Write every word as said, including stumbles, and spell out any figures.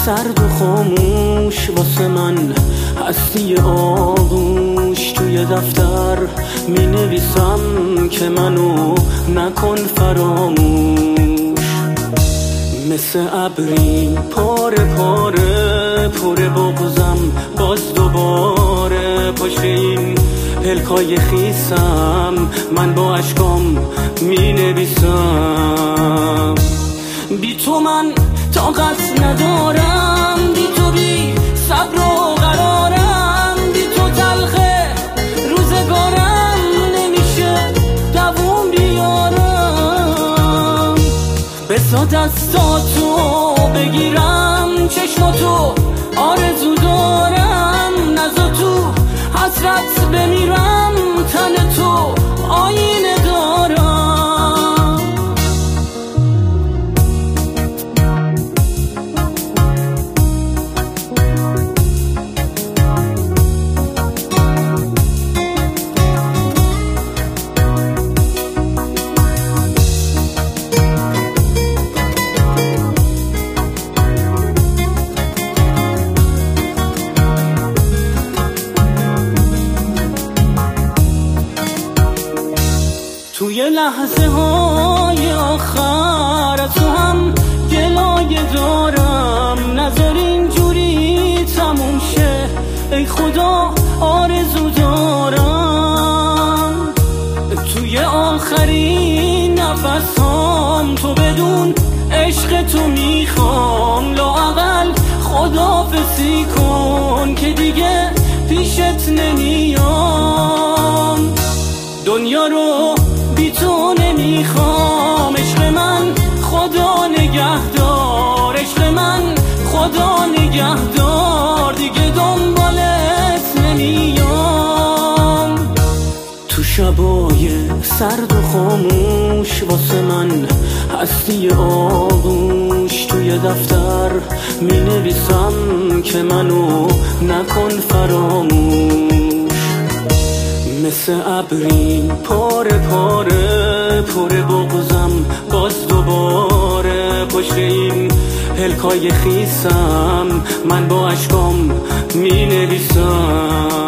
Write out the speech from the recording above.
سرد و خاموش واسه من هستی آغوش. توی دفتر می نویسم که منو نکن فراموش. مثل ابری پاره پاره پر بغضم باز دوباره پشت این پلکای خیسم من با اشکام می نویسم. بی تو من طاقت ندارم، بی تو بی صبر و قرارم، بی تو تلخه روزگارم نمیشه دووم بیارم. بسا دستاتو بگیرم چشماتو آرزو دارم، نزا تو حسرت بمیرم تن تو آینه دارم. توی لحظه های آخر از تو هم گلایه دارم، نذار اینجوری تموم شه ای خدا آرزو دارم. توی آخرین نفس هام تو بدون عشق تو میخوام، لااقل خداحافظی کن که دیگه پیشت نمیام. دنیا رو بی تو نمیخوام، عشق من خدا نگهدار، عشق من خدا نگهدار، دیگه دنبالت نمیام. تو شبای سرد و خاموش واسه من هستی آغوش. توی دفتر می نویسم که منو نکن فراموش. مثل ابری پاره پاره پر بغضم باز دوباره پشت این پلکای خیسم من با اشکام می نویسم.